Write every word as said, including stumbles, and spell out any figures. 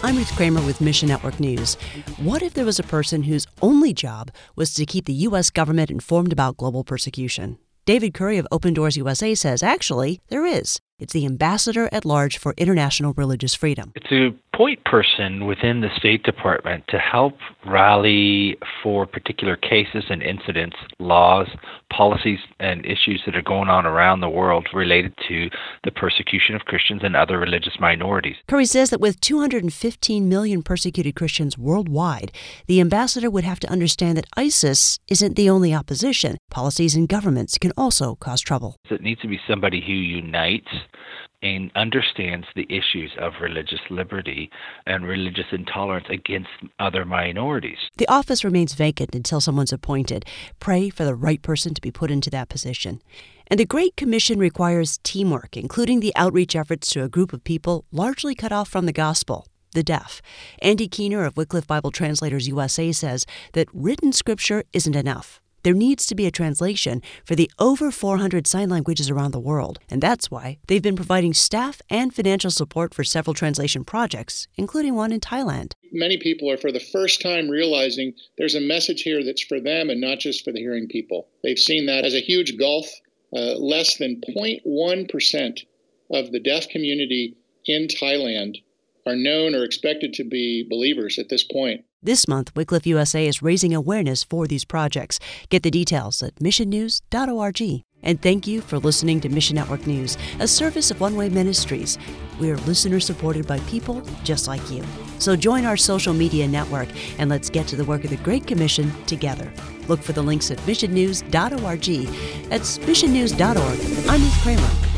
I'm Ruth Kramer with Mission Network News. What if there was a person whose only job was to keep the U S government informed about global persecution? David Curry of Open Doors U S A says, actually, there is. It's the Ambassador at Large for International Religious Freedom. It's a point person within the State Department to help rally for particular cases and incidents, laws, policies, and issues that are going on around the world related to the persecution of Christians and other religious minorities. Curry says that with two hundred fifteen million persecuted Christians worldwide, the ambassador would have to understand that ISIS isn't the only opposition. Policies and governments can also cause trouble. It needs to be somebody who unites and understands the issues of religious liberty and religious intolerance against other minorities. The office remains vacant until someone's appointed. Pray for the right person to be put into that position. And the Great Commission requires teamwork, including the outreach efforts to a group of people largely cut off from the gospel, the deaf. Andy Keener of Wycliffe Bible Translators U S A says that written scripture isn't enough. There needs to be a translation for the over four hundred sign languages around the world, and that's why they've been providing staff and financial support for several translation projects, including one in Thailand. Many people are for the first time realizing there's a message here that's for them and not just for the hearing people. They've seen that as a huge gulf. Uh, less than zero point one percent of the deaf community in Thailand are known or expected to be believers at this point. This month, Wycliffe U S A is raising awareness for these projects. Get the details at mission news dot org. And thank you for listening to Mission Network News, a service of One Way Ministries. We are listener-supported by people just like you. So join our social media network and let's get to the work of the Great Commission together. Look for the links at mission news dot org. That's mission news dot org. I'm Ruth Kramer.